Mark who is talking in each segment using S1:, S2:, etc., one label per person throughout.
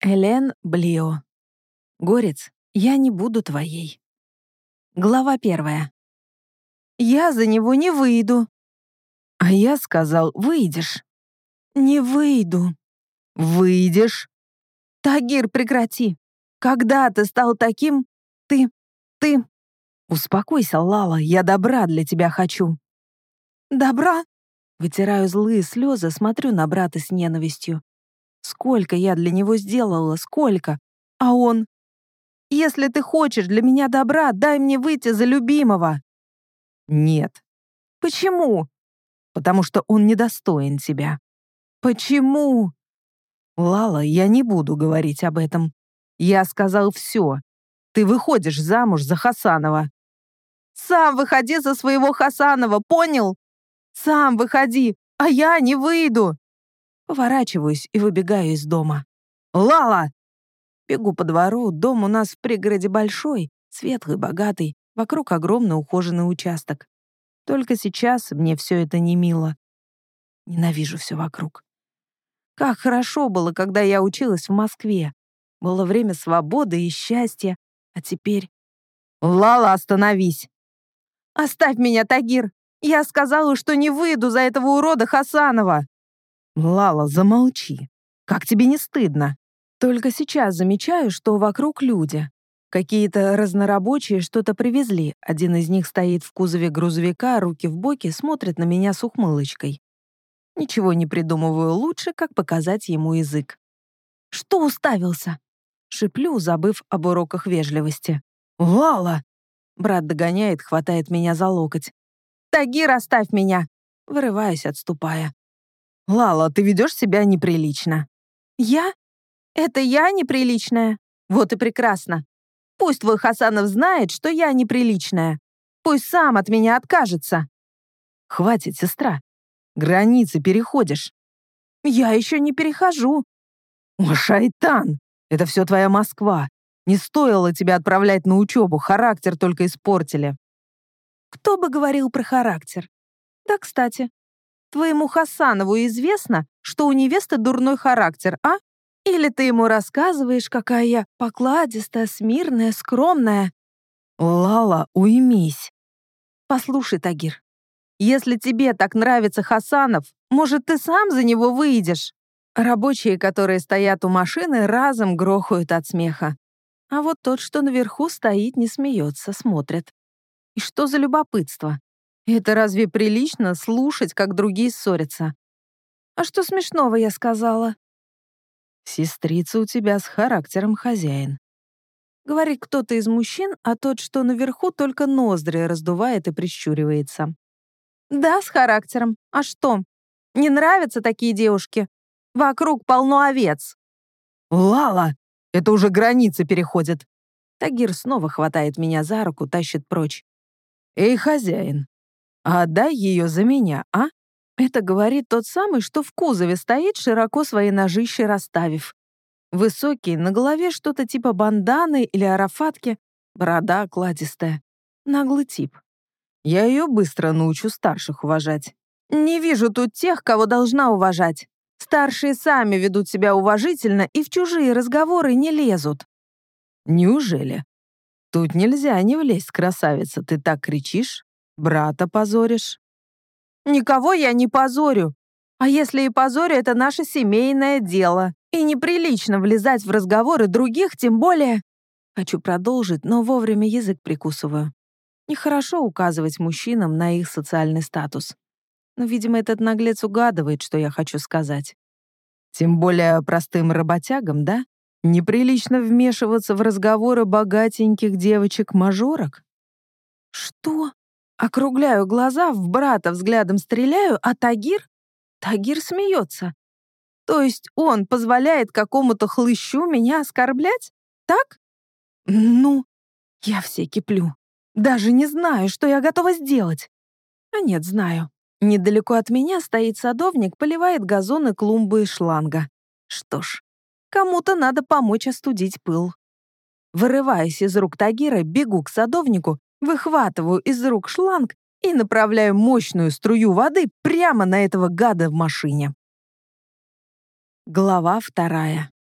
S1: Элен Блио. Горец, я не буду твоей. Глава 1. Я за него не выйду. А я сказал, выйдешь. Не выйду. Выйдешь. Тагир, прекрати. Когда ты стал таким, ты... Успокойся, Лала, я добра для тебя хочу. Добра? Вытираю злые слезы, смотрю на брата с ненавистью. Сколько я для него сделала, сколько? А он... Если ты хочешь для меня добра, дай мне выйти за любимого. Нет. Почему? Потому что он недостоин тебя. Почему? Лала, я не буду говорить об этом. Я сказал все. Ты выходишь замуж за Хасанова. Сам выходи за своего Хасанова, понял? Сам выходи, а я не выйду. Поворачиваюсь и выбегаю из дома. Лала! Бегу по двору, дом у нас в пригороде большой, светлый, богатый, вокруг огромный ухоженный участок. Только сейчас мне все это не мило. Ненавижу все вокруг. Как хорошо было, когда я училась в Москве. Было время свободы и счастья, а теперь... Лала, остановись! Оставь меня, Тагир! Я сказала, что не выйду за этого урода Хасанова. Лала, замолчи. Как тебе не стыдно? Только сейчас замечаю, что вокруг люди. Какие-то разнорабочие что-то привезли. Один из них стоит в кузове грузовика, руки в боки, смотрит на меня с ухмылочкой. Ничего не придумываю лучше, как показать ему язык. «Что уставился?» Шиплю, забыв об уроках вежливости. «Лала!» Брат догоняет, хватает меня за локоть. «Тагир, оставь меня!» Вырываюсь, отступая. «Лала, ты ведешь себя неприлично». «Я? Это я неприличная? Вот и прекрасно. Пусть твой Хасанов знает, что я неприличная. Пусть сам от меня откажется». «Хватит, сестра. Границы переходишь». «Я еще не перехожу». «О, шайтан! Это все твоя Москва. Не стоило тебя отправлять на учебу, характер только испортили». «Кто бы говорил про характер? Да, кстати, твоему Хасанову известно, что у невесты дурной характер, а? Или ты ему рассказываешь, какая я покладистая, смирная, скромная?» «Лала, уймись». «Послушай, Тагир, если тебе так нравится Хасанов, может, ты сам за него выйдешь?» Рабочие, которые стоят у машины, разом грохают от смеха. А вот тот, что наверху стоит, не смеется, смотрит. И что за любопытство? Это разве прилично слушать, как другие ссорятся? А что смешного я сказала? «Сестрица у тебя с характером, хозяин», — говорит кто-то из мужчин, а тот, что наверху, только ноздри раздувает и прищуривается. «Да, с характером. А что? Не нравятся такие девушки? Вокруг полно овец». «Лала, это уже границы переходит». Тагир снова хватает меня за руку, тащит прочь. «Эй, хозяин, а отдай ее за меня, а?» Это говорит тот самый, что в кузове стоит, широко свои ножища расставив. Высокий, на голове что-то типа банданы или арафатки, борода окладистая. Наглый тип. Я ее быстро научу старших уважать. Не вижу тут тех, кого должна уважать. Старшие сами ведут себя уважительно и в чужие разговоры не лезут. Неужели? Тут нельзя не влезть, красавица, ты так кричишь, брата позоришь. Никого я не позорю. А если и позорю, это наше семейное дело. И неприлично влезать в разговоры других, тем более... Хочу продолжить, но вовремя язык прикусываю. Нехорошо указывать мужчинам на их социальный статус. Но, видимо, этот наглец угадывает, что я хочу сказать. Тем более простым работягам, да? Неприлично вмешиваться в разговоры богатеньких девочек-мажорок? Что? Округляю глаза, в брата взглядом стреляю, а Тагир? Тагир смеется. То есть он позволяет какому-то хлыщу меня оскорблять? Так? Ну, я все киплю. Даже не знаю, что я готова сделать. А нет, знаю. Недалеко от меня стоит садовник, поливает газоны, клумбы и шланга. Что ж, кому-то надо помочь остудить пыл. Вырываясь из рук Тагира, бегу к садовнику, выхватываю из рук шланг и направляю мощную струю воды прямо на этого гада в машине. Глава 2.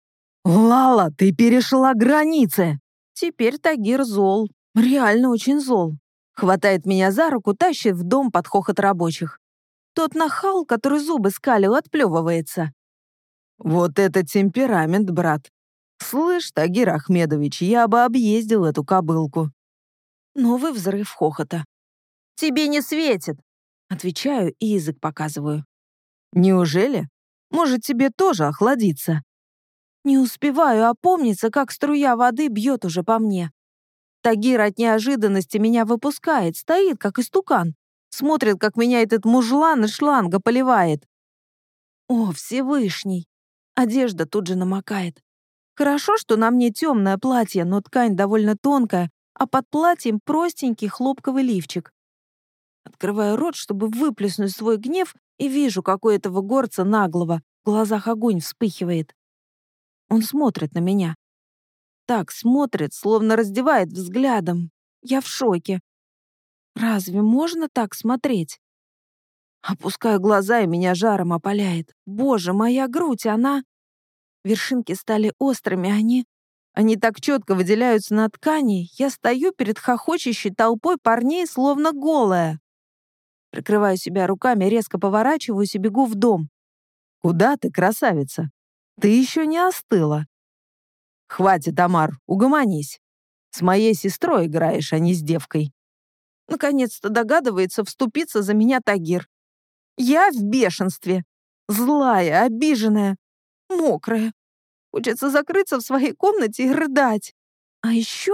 S1: «Лала, ты перешла границы!» Теперь Тагир зол, реально очень зол. Хватает меня за руку, тащит в дом под хохот рабочих. Тот нахал, который зубы скалил, отплевывается. «Вот это темперамент, брат! Слышь, Тагир Ахмедович, я бы объездил эту кобылку!» Новый взрыв хохота. «Тебе не светит!» Отвечаю и язык показываю. «Неужели? Может, тебе тоже охладиться?» Не успеваю опомниться, как струя воды бьет уже по мне. Тагир от неожиданности меня выпускает, стоит, как истукан. Смотрит, как меня этот мужлан из шланга поливает. О, Всевышний! Одежда тут же намокает. Хорошо, что на мне темное платье, но ткань довольно тонкая, а под платьем простенький хлопковый лифчик. Открываю рот, чтобы выплеснуть свой гнев, и вижу, какой этого горца наглого. В глазах огонь вспыхивает. Он смотрит на меня. Так смотрит, словно раздевает взглядом. Я в шоке. Разве можно так смотреть? Опускаю глаза, и меня жаром опаляет. Боже, моя грудь, она... Вершинки стали острыми, Они так четко выделяются на ткани. Я стою перед хохочущей толпой парней, словно голая. Прикрываю себя руками, резко поворачиваюсь и бегу в дом. «Куда ты, красавица? Ты еще не остыла». «Хватит, Амар, угомонись. С моей сестрой играешь, а не с девкой». Наконец-то догадывается вступиться за меня Тагир. Я в бешенстве. Злая, обиженная, мокрая. Хочется закрыться в своей комнате и рыдать. А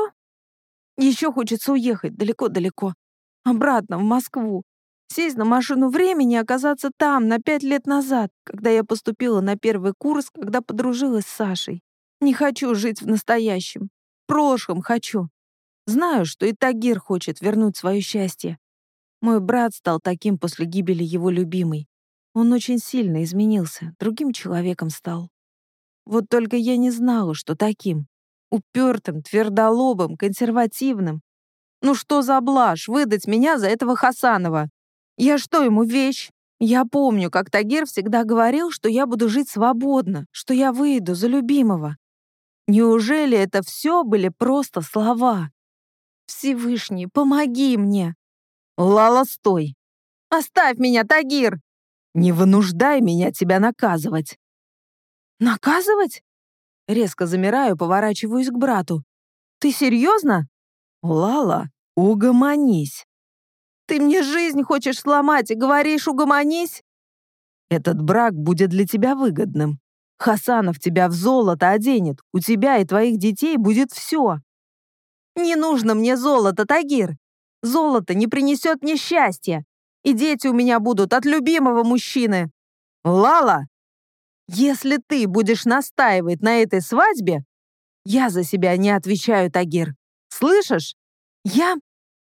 S1: еще хочется уехать далеко-далеко. Обратно, в Москву. Сесть на машину времени и оказаться там, на 5 лет назад, когда я поступила на первый курс, когда подружилась с Сашей. Не хочу жить в настоящем. В прошлом хочу. Знаю, что и Тагир хочет вернуть свое счастье. Мой брат стал таким после гибели его любимой. Он очень сильно изменился, другим человеком стал. Вот только я не знала, что таким. Упертым, твердолобым, консервативным. Ну что за блажь выдать меня за этого Хасанова? Я что, ему вещь? Я помню, как Тагир всегда говорил, что я буду жить свободно, что я выйду за любимого. Неужели это все были просто слова? Всевышний, помоги мне. Лала, стой. Оставь меня, Тагир. Не вынуждай меня тебя наказывать. Наказывать? Резко замираю, поворачиваюсь к брату. Ты серьезно? Лала, угомонись. Ты мне жизнь хочешь сломать и говоришь «угомонись»? Этот брак будет для тебя выгодным. Хасанов тебя в золото оденет, у тебя и твоих детей будет все. Не нужно мне золото, Тагир. Золото не принесет мне счастья. И дети у меня будут от любимого мужчины. Лала, если ты будешь настаивать на этой свадьбе, я за себя не отвечаю, Тагир. Слышишь? Я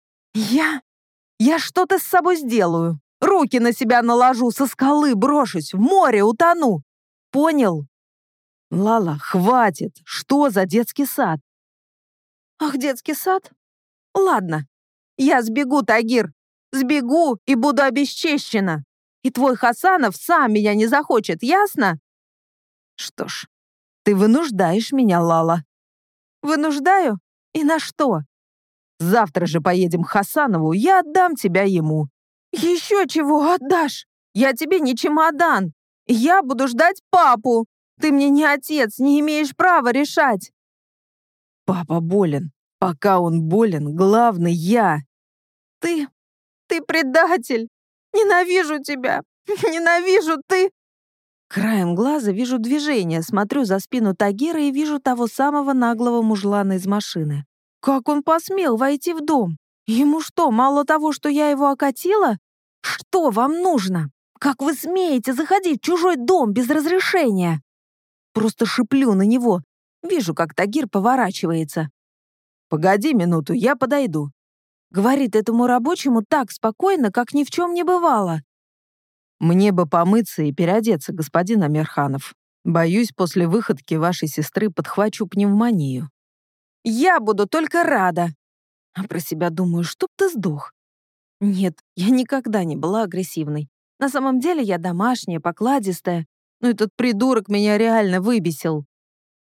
S1: что-то с собой сделаю. Руки на себя наложу, со скалы брошусь, в море утону. Понял? Лала, хватит. Что за детский сад? Ах, детский сад? Ладно. Я сбегу, Тагир. Сбегу и буду обесчещена. И твой Хасанов сам меня не захочет, ясно? Что ж, ты вынуждаешь меня, Лала. Вынуждаю? И на что? Завтра же поедем к Хасанову, я отдам тебя ему. Еще чего отдашь? Я тебе не чемодан. Я буду ждать папу. Ты мне не отец, не имеешь права решать. Папа болен. Пока он болен, главный я. Ты предатель. Ненавижу тебя. Ненавижу ты. Краем глаза вижу движение, смотрю за спину Тагира и вижу того самого наглого мужлана из машины. Как он посмел войти в дом? Ему что, мало того, что я его окатила? Что вам нужно? Как вы смеете заходить в чужой дом без разрешения? Просто шиплю на него. Вижу, как Тагир поворачивается. «Погоди минуту, я подойду», — говорит этому рабочему так спокойно, как ни в чем не бывало. «Мне бы помыться и переодеться, господин Амирханов. Боюсь, после выходки вашей сестры подхвачу пневмонию». «Я буду только рада». А про себя думаю, чтоб ты сдох. Нет, я никогда не была агрессивной. На самом деле я домашняя, покладистая. Но этот придурок меня реально выбесил.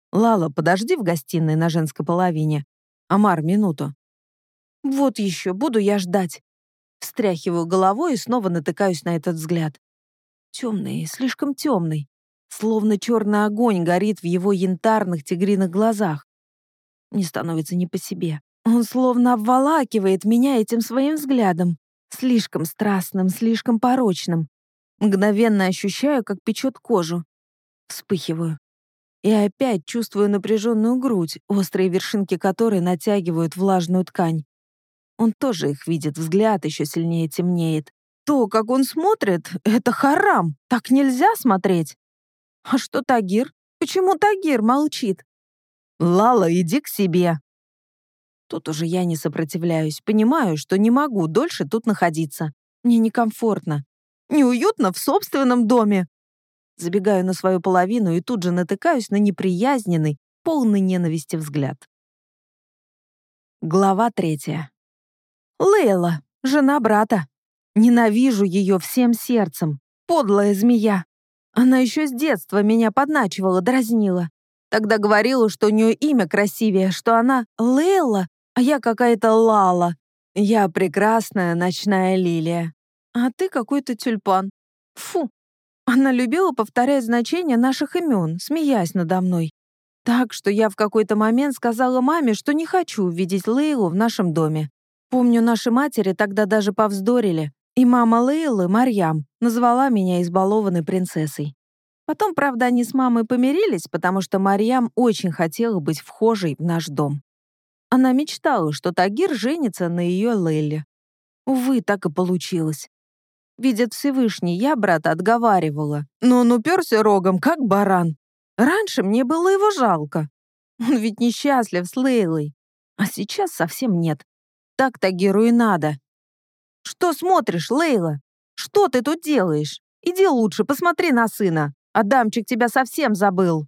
S1: «Лала, подожди в гостиной на женской половине. Амар, минуту». «Вот еще, буду я ждать». Встряхиваю головой и снова натыкаюсь на этот взгляд. Темный, слишком темный. Словно черный огонь горит в его янтарных тигриных глазах. Мне становится не по себе. Он словно обволакивает меня этим своим взглядом. Слишком страстным, слишком порочным. Мгновенно ощущаю, как печет кожу. Вспыхиваю. И опять чувствую напряженную грудь, острые вершинки которой натягивают влажную ткань. Он тоже их видит, взгляд еще сильнее темнеет. То, как он смотрит, это харам. Так нельзя смотреть. А что Тагир? Почему Тагир молчит? «Лала, иди к себе». Тут уже я не сопротивляюсь, понимаю, что не могу дольше тут находиться. Мне некомфортно. Неуютно в собственном доме. Забегаю на свою половину и тут же натыкаюсь на неприязненный, полный ненависти взгляд. Глава 3. Лейла, жена брата. Ненавижу ее всем сердцем. Подлая змея. Она еще с детства меня подначивала, дразнила. Тогда говорила, что у нее имя красивее, что она Лейла, а я какая-то Лала. Я прекрасная ночная лилия. А ты какой-то тюльпан. Фу. Она любила повторять значения наших имен, смеясь надо мной. Так что я в какой-то момент сказала маме, что не хочу видеть Лейлу в нашем доме. Помню, наши матери тогда даже повздорили, и мама Лейлы, Марьям, назвала меня избалованной принцессой. Потом, правда, они с мамой помирились, потому что Марьям очень хотела быть вхожей в наш дом. Она мечтала, что Тагир женится на ее Лейле. Увы, так и получилось. Видит Всевышний, я брата отговаривала, но он уперся рогом, как баран. Раньше мне было его жалко. Он ведь несчастлив с Лейлой. А сейчас совсем нет. Так Тагиру и надо. «Что смотришь, Лейла? Что ты тут делаешь? Иди лучше, посмотри на сына. Адамчик тебя совсем забыл».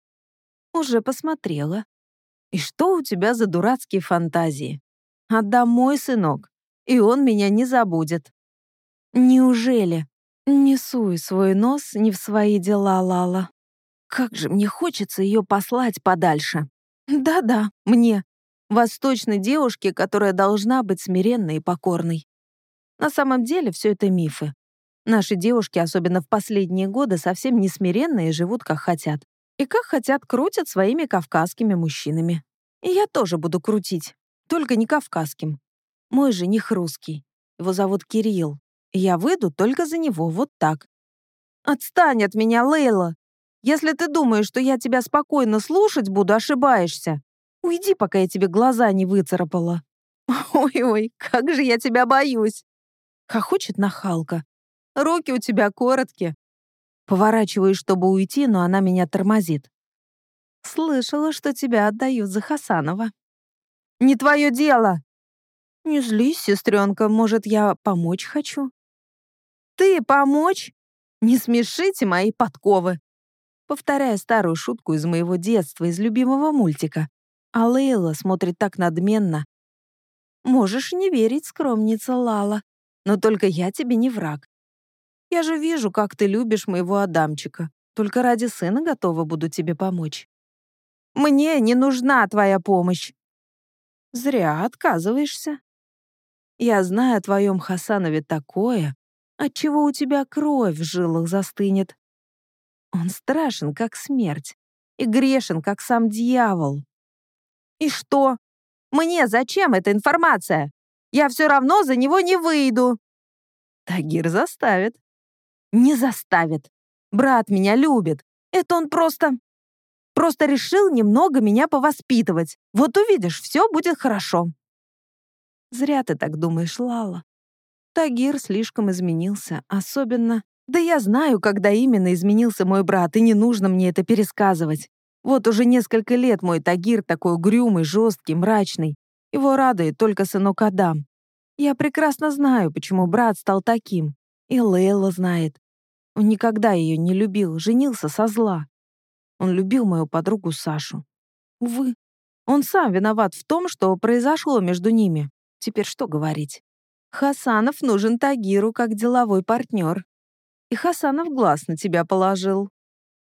S1: «Уже посмотрела. И что у тебя за дурацкие фантазии? Адам мой сынок, и он меня не забудет». «Неужели?» Не суй свой нос не в свои дела, Лала. Как же мне хочется ее послать подальше. Да-да, мне. Восточной девушке, которая должна быть смиренной и покорной. На самом деле все это мифы. Наши девушки, особенно в последние годы, совсем не смиренные и живут как хотят. И как хотят крутят своими кавказскими мужчинами. И я тоже буду крутить, только не кавказским. Мой жених русский. Его зовут Кирилл. И я выйду только за него, вот так. Отстань от меня, Лейла. Если ты думаешь, что я тебя спокойно слушать буду, ошибаешься. Уйди, пока я тебе глаза не выцарапала. Ой-ой, как же я тебя боюсь. Хохочет нахалка. Руки у тебя короткие. Поворачиваюсь, чтобы уйти, но она меня тормозит. Слышала, что тебя отдают за Хасанова. Не твое дело. Не злись, сестренка, может, я помочь хочу? Ты помочь? Не смешите мои подковы. Повторяя старую шутку из моего детства, из любимого мультика. А Лейла смотрит так надменно. Можешь не верить, скромница Лала, но только я тебе не враг. Я же вижу, как ты любишь моего Адамчика. Только ради сына готова буду тебе помочь. Мне не нужна твоя помощь. Зря отказываешься. Я знаю о твоем Хасанове такое, отчего у тебя кровь в жилах застынет. Он страшен, как смерть, и грешен, как сам дьявол. И что? Мне зачем эта информация? Я все равно за него не выйду. Тагир заставит. Не заставит. Брат меня любит. Это он просто решил немного меня повоспитывать. Вот увидишь, все будет хорошо. Зря ты так думаешь, Лала. Тагир слишком изменился, особенно... Да я знаю, когда именно изменился мой брат, и не нужно мне это пересказывать. Вот уже несколько лет мой Тагир такой угрюмый, жесткий, мрачный. Его радует только сынок Адам. Я прекрасно знаю, почему брат стал таким. И Лейла знает. Он никогда ее не любил, женился со зла. Он любил мою подругу Сашу. Увы, он сам виноват в том, что произошло между ними. Теперь что говорить? Хасанов нужен Тагиру как деловой партнер. И Хасанов глаз на тебя положил.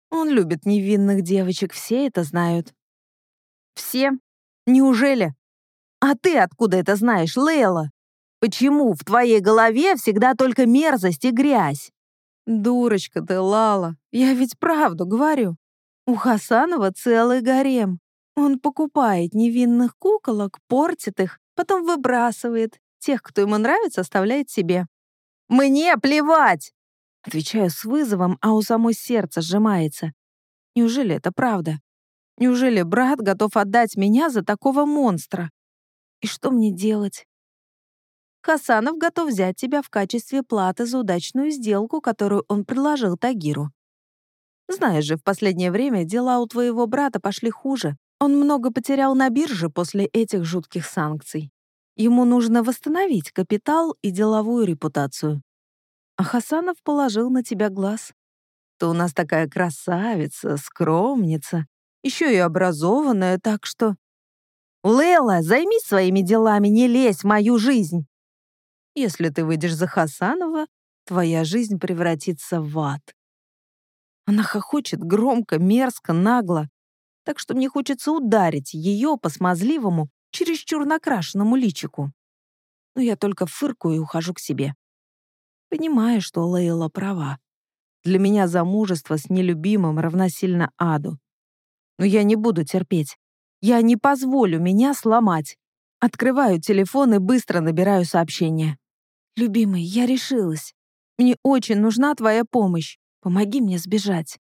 S1: Он любит невинных девочек, все это знают». «Все? Неужели? А ты откуда это знаешь, Лейла? Почему в твоей голове всегда только мерзость и грязь?» «Дурочка ты, Лала, я ведь правду говорю. У Хасанова целый гарем. Он покупает невинных куколок, портит их, потом выбрасывает. Тех, кто ему нравится, оставляет себе». «Мне плевать!» Отвечаю с вызовом, а у самой сердце сжимается. Неужели это правда? Неужели брат готов отдать меня за такого монстра? И что мне делать? Хасанов готов взять тебя в качестве платы за удачную сделку, которую он предложил Тагиру. Знаешь же, в последнее время дела у твоего брата пошли хуже. Он много потерял на бирже после этих жутких санкций. Ему нужно восстановить капитал и деловую репутацию. А Хасанов положил на тебя глаз. Ты у нас такая красавица, скромница, еще и образованная, так что... Лейла, займись своими делами, не лезь в мою жизнь. Если ты выйдешь за Хасанова, твоя жизнь превратится в ад. Она хохочет громко, мерзко, нагло, так что мне хочется ударить ее по смазливому, чересчур накрашенному личику. Но я только фыркаю и ухожу к себе. Понимаю, что Лейла права. Для меня замужество с нелюбимым равносильно аду. Но я не буду терпеть. Я не позволю меня сломать. Открываю телефон и быстро набираю сообщение. «Любимый, я решилась. Мне очень нужна твоя помощь. Помоги мне сбежать».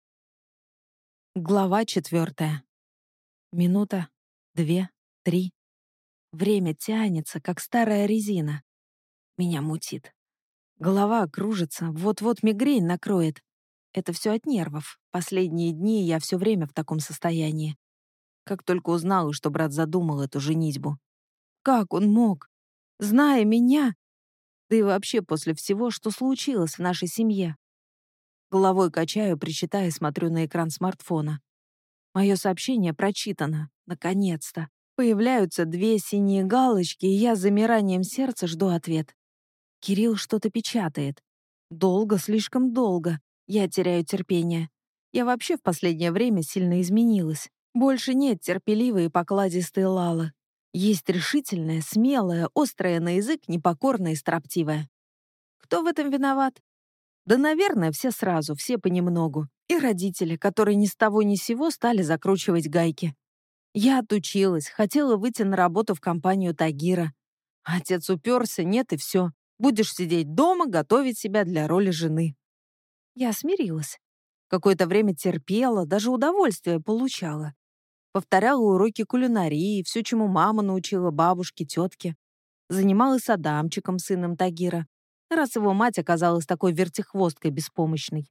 S1: Глава 4. Минута, 2, 3. Время тянется, как старая резина. Меня мутит. Голова кружится, вот-вот мигрень накроет. Это все от нервов. Последние дни я все время в таком состоянии. Как только узнала, что брат задумал эту женитьбу. Как он мог? Зная меня, да и вообще после всего, что случилось в нашей семье. Головой качаю, причитая, смотрю на экран смартфона. Мое сообщение прочитано. Наконец-то. Появляются 2 синие галочки, и я с замиранием сердца жду ответ. Кирилл что-то печатает. Долго, слишком долго. Я теряю терпение. Я вообще в последнее время сильно изменилась. Больше нет терпеливой и покладистой Лалы. Есть решительная, смелая, острая на язык, непокорная и строптивая. Кто в этом виноват? Да, наверное, все сразу, все понемногу. И родители, которые ни с того ни с сего стали закручивать гайки. Я отучилась, хотела выйти на работу в компанию Тагира. Отец уперся, нет и все. Будешь сидеть дома, готовить себя для роли жены. Я смирилась. Какое-то время терпела, даже удовольствие получала. Повторяла уроки кулинарии, все, чему мама научила бабушки, тетки. Занималась Адамчиком, сыном Тагира, раз его мать оказалась такой вертихвосткой беспомощной.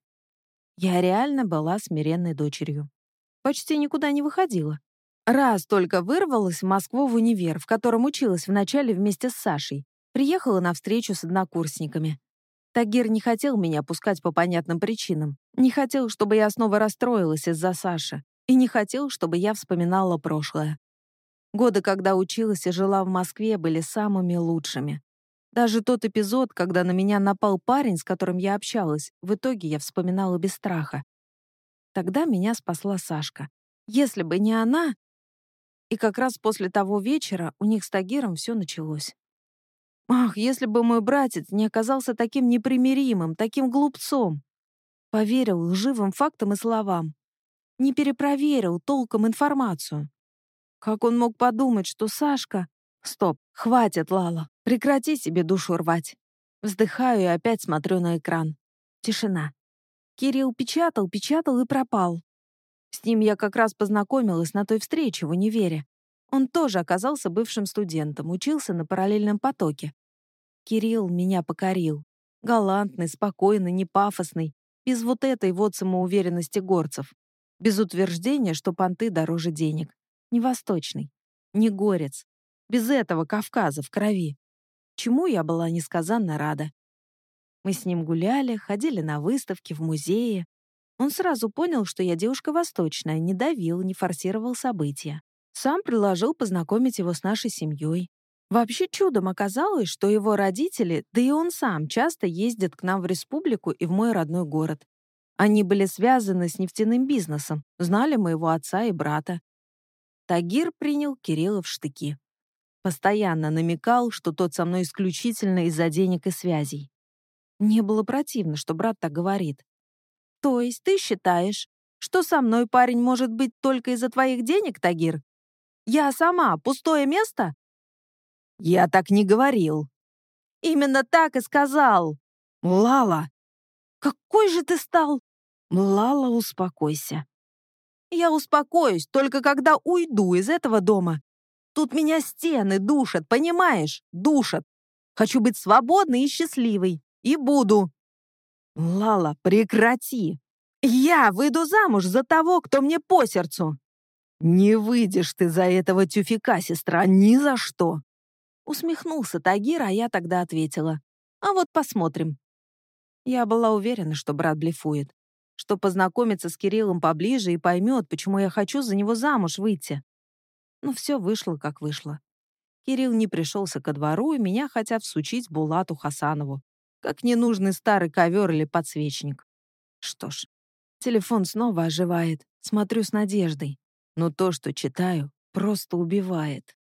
S1: Я реально была смиренной дочерью. Почти никуда не выходила. Раз только вырвалась в Москву в универ, в котором училась вначале вместе с Сашей. Приехала на встречу с однокурсниками. Тагир не хотел меня пускать по понятным причинам. Не хотел, чтобы я снова расстроилась из-за Саши. И не хотел, чтобы я вспоминала прошлое. Годы, когда училась и жила в Москве, были самыми лучшими. Даже тот эпизод, когда на меня напал парень, с которым я общалась, в итоге я вспоминала без страха. Тогда меня спасла Сашка. Если бы не она... И как раз после того вечера у них с Тагиром все началось. Ах, если бы мой братец не оказался таким непримиримым, таким глупцом. Поверил лживым фактам и словам. Не перепроверил толком информацию. Как он мог подумать, что Сашка... Стоп, хватит, Лала, прекрати себе душу рвать. Вздыхаю и опять смотрю на экран. Тишина. Кирилл печатал и пропал. С ним я как раз познакомилась на той встрече в универе. Он тоже оказался бывшим студентом, учился на параллельном потоке. Кирилл меня покорил. Галантный, спокойный, не пафосный, без вот этой вот самоуверенности горцев. Без утверждения, что понты дороже денег. Не восточный, не горец. Без этого Кавказа в крови. Чему я была несказанно рада. Мы с ним гуляли, ходили на выставки, в музеи. Он сразу понял, что я девушка восточная, не давил, не форсировал события. Сам предложил познакомить его с нашей семьей. Вообще чудом оказалось, что его родители, да и он сам, часто ездят к нам в республику и в мой родной город. Они были связаны с нефтяным бизнесом, знали моего отца и брата. Тагир принял Кирилла в штыки. Постоянно намекал, что тот со мной исключительно из-за денег и связей. Мне было противно, что брат так говорит. То есть ты считаешь, что со мной парень может быть только из-за твоих денег, Тагир? Я сама пустое место? Я так не говорил. Именно так и сказал. Лала, какой же ты стал? Лала, успокойся. Я успокоюсь только когда уйду из этого дома. Тут меня стены душат, понимаешь? Душат. Хочу быть свободной и счастливой. И буду. Лала, прекрати. Я выйду замуж за того, кто мне по сердцу. Не выйдешь ты за этого тюфяка, сестра, ни за что. Усмехнулся Тагир, а я тогда ответила. А вот посмотрим. Я была уверена, что брат блефует, что познакомится с Кириллом поближе и поймет, почему я хочу за него замуж выйти. Но все вышло, как вышло. Кирилл не пришелся ко двору, и меня хотят всучить Булату Хасанову, как ненужный старый ковер или подсвечник. Что ж, телефон снова оживает, смотрю с надеждой. Но то, что читаю, просто убивает.